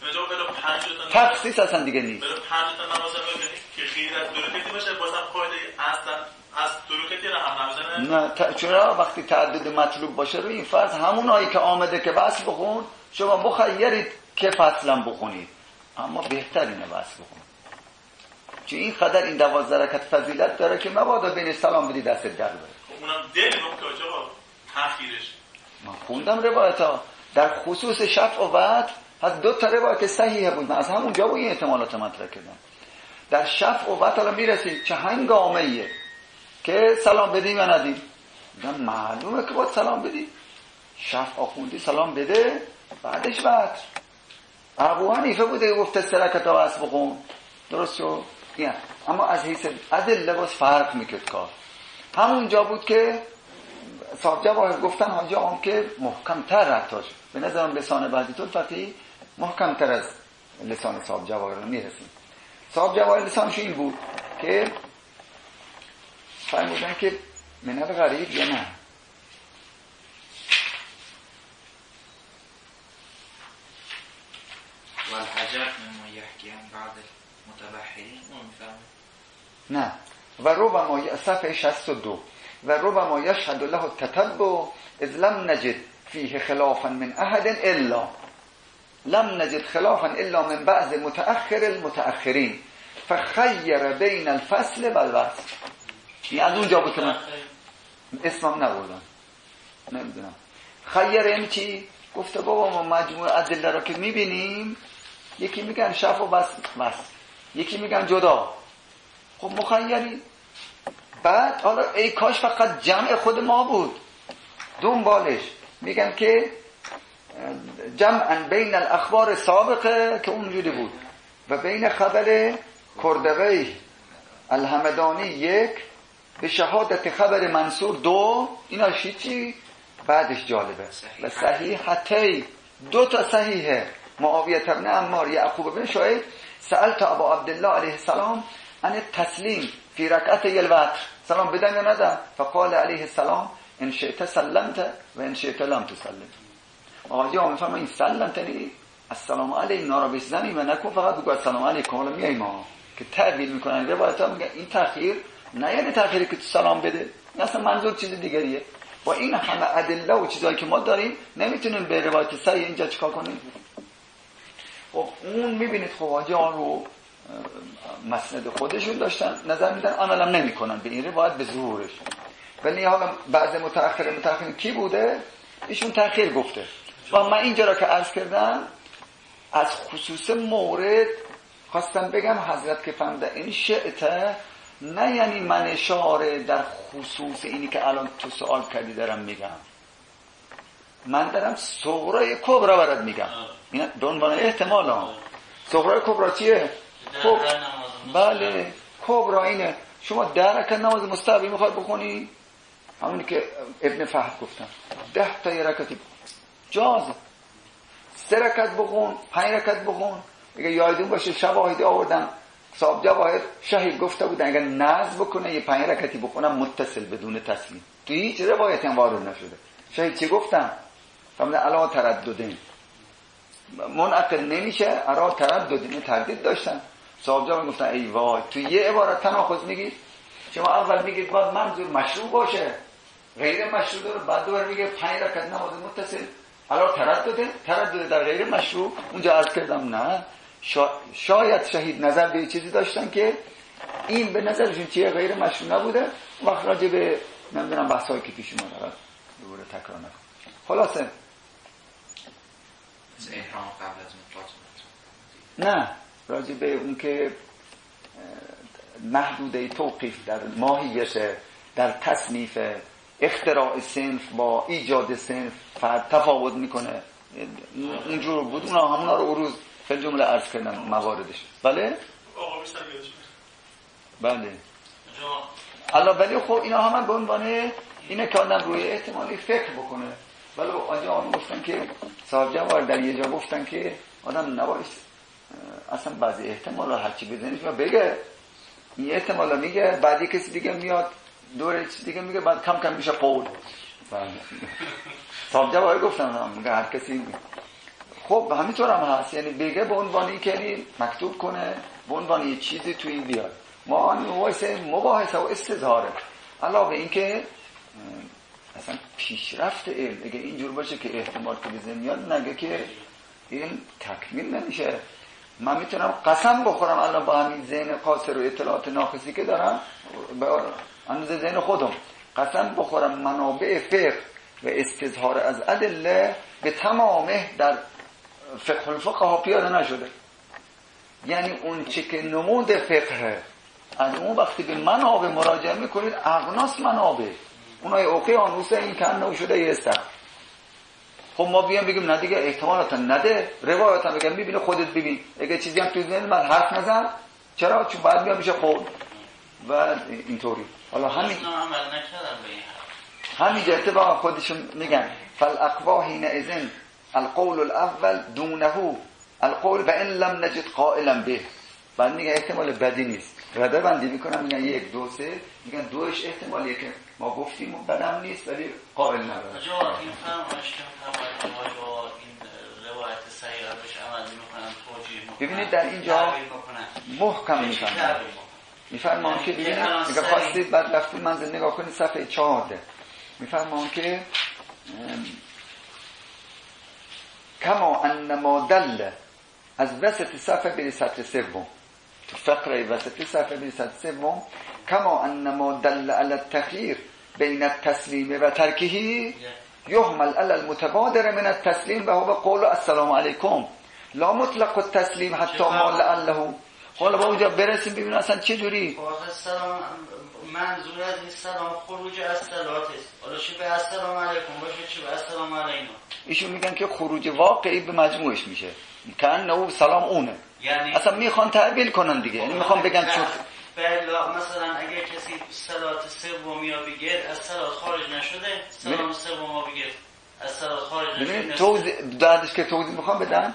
تخصیص اصلا دیگه نیست. برای پنج تا نماز که غیر از دو رکعتی باشه بازم قاعده اصلا از دو رکعتی را هم نمیزنه. نه ت... چرا وقتی تعدد مطلوب باشه روی این فرض همونایی که آمده که بس بخون، شما مخیرید که فصلا بخونید، اما بهترینه بس بخون. چون این قدر این دوازده رکعت فضیلت داره که مبادا بین سلام بدی دست در بره. اونم دل نکته آقا تأخیرش. من خوندم روایتا در خصوص شفع و وتر از دو تا روایت صحیحه بود. من از همونجا با این احتمالات مطرح کردم. در شفع و وتر الان میرسید چه هنگامه‌ایه که سلام بدیم یا ندیم. میگم معلومه که باید سلام بدی. شفع خوندی سلام بده، بعدش وتر. ابو حنیفه بوده گفته سه رکعت واسه بخون. درست شد؟ نه. اما از حیث ادله باز فرق میکرد کار. همونجا بود که صاحب جواهر گفتن حاجی آقام که محکم تر رفتاش. به نظرم لسان بعدی الفقی محکم تر از لسان صاحب جواهر میرسیم. صاحب جواهر لسانش این بود که فرمودن که من الغریب یا نه. والعجب مما يحكي عن بعض المتبحرين نه و ربما صفحه شصت و دو و ربما يشهد له التتبع اذ لم نجد فيه خلافا من احد الا لم نجد خلافا الا من بعض متأخر المتأخرين فخیر بین الفصل و الوصل. این از اونجا بود که من اسمم نبردم نمیدونم. خیر یعنی چی؟ گفته بابا ما مجموع ادله را که میبینیم یکی میگن شفع و بس بس، یکی میگن جدا. خب مخیری. بعد حالا ای کاش فقط جمع خود ما بود. دنبالش میگن که جمعا بین الاخبار سابقه که اونجوری بود و بین خبر کردوی الحمدانی یک به شهادت خبر منصور دو. اینا چی؟ بعدش جالبه و صحیحتی دو تا صحیحه. معاویه ابن عمار یعقوب بن شعیب سألت ابا عبدالله علیه السلام عن التسلیم فی رکعت الوتر، سلام بدن یا ندن؟ فقال علیه السلام ان شئت سلمت و ان شئت لم تسلم. آقا میفهمه این سلمت یعنی السلام علینا را بزنی و نکن فقط بگو السلام علیکم. حالا میای ما که تعبیر میکنن روایت‌ها میگن این تأخیر نه یعنی تأخیری که تو سلام بده، اصلا منظور چیز دیگریه. با این همه ادله و چیزایی که ما داریم نمیتونیم به روایت صحیح اینجا چیکار کنیم. خب اون میبینید خب حاجی آن رو مسند خودشون داشتن نظر میدن، عملا نمیکنن به این روایت به ظهورش. ولی حالا بعض متأخر متأخرین کی بوده؟ ایشون تأخیر گفته. و من اینجا را که عرض کردم از خصوص مورد خواستم بگم حضرت که فهمده این شئته نه یعنی من اشاره در خصوص اینی که الان تو سوال کردی دارم میگم، من دارم صغرای کبرا برات میگم. این به عنوان احتمال ها. صغرای کبرا چیه؟ خب بله کبرا اینه شما ده رکعت نماز مستحبی میخواد بخونی، همونی که ابن فهد گفتم ده تا یه رکعتی جازه، سه رکعت بخون، پنج رکعت بخون. اگه یادتون باشه شواهدی آوردم صاحب جواهر شهید گفته بودن اگه نذر بکنه یه پنج رکعتی بخونم متصل بدون تسلیم، تو هیچ روایتی هم وارد نشده. شهید چی گفتن؟ فرمودن علا ترددین منعقد نمیشه، علا ترددین تردید داشتن. صاحب جواهر گفتن ای وای تو یه عبارت تناقض میگید، شما اول میگید باید منظور مشروع باشه غیر مشروع داره، بعد دوباره میگه پنج رکعت نماز متصل علا تردده تردد در غیر مشروع. اونجا عرض کردم نه شا... شاید شهید نظر به چیزی داشتن که این به نظرشون چیه غیر مشروع نبوده، وقت راجع به نمیدونم بحثایی که پیش اومده دوباره تکرار نکن. خلاصه از احرام قبل از مفرات نه راجع به اون که محدوده توقیف در ماهیت در تصنیف اختراع صنف با ایجاد صنف فرد تفاوت میکنه اونجور بود. اونا همونا رو اروز خیلی جمله عرض کردم مواردش. بله آقا بیشتر بیادش بله الله. ولی خب اینا همه به عنوان اینه که آدم روی احتمالی فکر بکنه. ولی آنجا آنو گفتن که صاحب جوار در یه جا گفتن که آدم نباید اصلا بعضی احتمال رو هرچی بزنیش و بگه این احتمال رو میگه، بعدی کسی دیگه میاد دوره چیز دیگه میگه، بعد کم کم میشه قول. صاحب جوار گفتن میگه هر کسی خب همینطور هم هست، یعنی بگه به عنوانی که مکتوب کنه به عنوان یه چیزی توی این بیاد. ما آن مباحثه مباحثه و استظهاره علاوه این که اصلا پیشرفت علم اگه اینجور باشه که احتمال که بزن میاد نگه که علم تکمیل نمیشه. من میتونم قسم بخورم الان با همین ذهن قاصر و اطلاعات ناقصی که دارم به اندازه ذهن خودم قسم بخورم منابع فقه و استظهار از ادله به تمامه در فقه الفقه ها پیاده نشده. یعنی اون چه که نمود فقه از اون وقتی به منابع مراجعه میکنید اغناس منابع اونای اقیانوس این کن نو شده یه است. خب ما بیان بگیم نه دیگه احتمالاتا نده، روایتا بگم میبینه خودت ببین اگه چیزی هم توی ذهن من حرف نزن چرا؟ چون بعد میاد میشه قول و اینطوری. حالا همین همین اتفاق خودشون میگن فالاقوا حینئذ القول الاول دونه القول و ان لم نجد قائلا به. بعد میگن احتمال بدی نیست، رده بندی میکنن میگن یک دو سه، میگن دوش احتمالیه که ما گفتیم و بدم نیست ولی قائل نداره. جا این فرمایش که فرمایش ما با این روایت صحیح روش عمل میکنن توجیه میکنن. ببینید در اینجا محکم میفهمن میفرمان که ببینید اگه خواستید بعد رفتید منزل نگاه کنید صفحه چهارده میفرمان که کما انما دل از وسط صفحه به سطر سوم تو فقره وسط صفحه به سطر سوم کما انما دل علی التخییر بین التسلیم و ترکهی یحمل علی المتبادر من التسلیم و هو قول السلام علیکم لا مطلق التسلیم حتی ما لعله. حالا با اونجا برسیم ببینیم اصلا چه جوری السلام منظور از این سلام خروج از صلات است. حالا چه به السلام علیکم باشه چه به السلام علینا. ایشون میگن که خروج واقعی به مجموعش میشه که نو سلام اونه، یعنی اصلا میخوان تعبیل کنن دیگه، یعنی میخوان بگن چون بلا مثلا اگه کسی صلات سومی رو بگه از صلات خارج نشده، سلام سوم رو بگه از صلات خارج نشده. توضیح دادش که توضیح میخوام بدن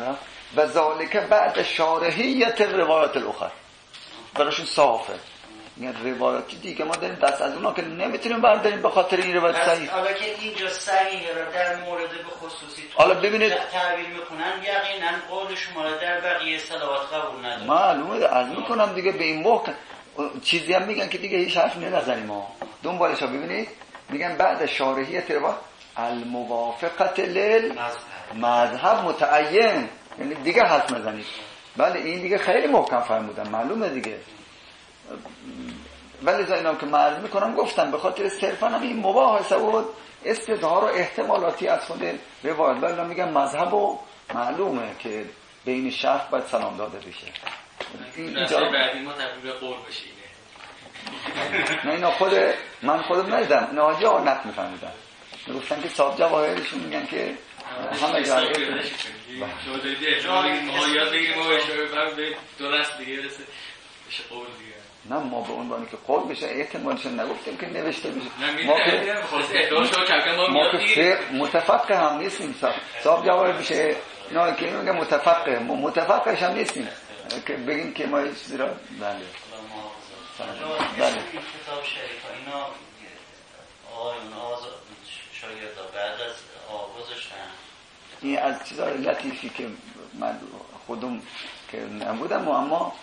و ذالک بعد شارحیت روایت الاخر براشون صافه. میگن روایاتی دیگه ما داریم دست از اونا که نمیتونیم برداریم به خاطر این روایت صحیح. حالا که اینجا صحیحه را در مورد به خصوصی حالا ببینید تعبیر میکنن یقینا قول شما را در بقیه صلوات قبول ندارن. معلومه از میکنم دیگه به این موقع چیزی هم میگن که دیگه هیچ حرف نمیزنیم ما دنبالش ها. ببینید میگن بعد شارحیت روایت الموافقت لل مذهب متعین، یعنی دیگه حرف نزنید. بله این دیگه خیلی محکم فرمودن، معلومه دیگه. ولی از اینا که مرز میکنم گفتم به خاطر صرفا هم این مباحثه و استظهار و احتمالاتی از خود روایت. ولی میگم مذهب و معلومه که بین شرف باید سلام داده بشه. اینجا بعدی ما تبدیل قول بشیم. نه اینا خود من خودم ندیدم، اینا حاجی ها نقل میفهمیدن، میگفتن که صاحب جواهرشون میگن که همه جایی جوادی احتمالی مهایات بگیریم و اشاره به درست دیگه برسه بشه قول دیگه. نه ما به عنوانی که قول بشه احتمالش نگفتیم که نوشته بشه. ما که ما که متفقه هم نیستیم. صاحب جواهر بشه اینا که میگن متفقه، ما متفقهش هم نیستیم که بگیم که ما هیچ زیرا. بله بله این کتاب شریف اینا آقایون آزاد شاگردا بعد از آغازشتن این از چیزای لطیفی که من خودم که نبودم و اما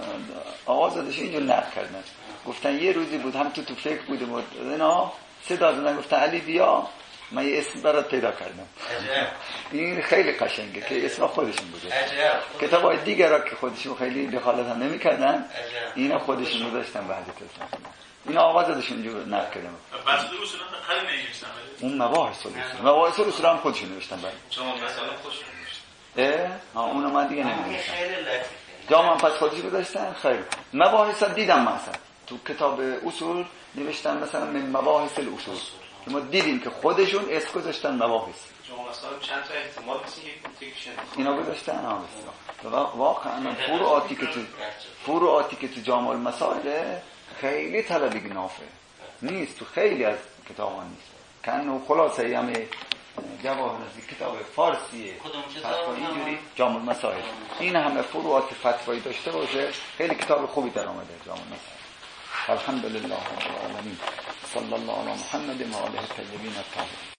آزادش اینجا نقل کردن. گفتن یه روزی بود هم تو تو فکر بودیم و اینا صدا زدن گفتن علی بیا من یه اسم برات پیدا کردم. این خیلی قشنگه که اسم خودشون بوده. کتابای دیگر را که خودشون خیلی دخالت هم نمی کردن اینا خودشون گذاشتن بعد اسم. اینا آوازشون جو نقل کردن. بعضی اصولا خیلی نمی‌نوشتن. اون مباحث اصول مباحث اصول هم خودشون نوشتن بعد. شما مثلا خودشون نوشتن. اه ها اونو من دیگه نمی‌دونم. خیلی لطیفه. جام هم پس خودشون گذاشتن. خیلی مباحث دیدم مثلا تو کتاب اصول نوشتن مثلا من مباحث الاصول. ما دیدیم که خودشون اسم گذاشتن مباحث. شما مثلا چند تا احتمال مثل یک تیکشن اینا گذاشتن ها. واقعا فروعاتی که تو فروعاتی که تو جامع المسائل خیلی طلبی نافع نیست، تو خیلی از کتابا نیست. کنه خلاصه همه جواهر از کتاب فارسیه فتوا اینجوری جامع المسائل این همه فروعات فتوایی داشته باشه خیلی کتاب خوبی در اومده جامع المسائل. الحمدلله رب العالمین صلی الله علی محمد و آله الطیبین الطاهرین.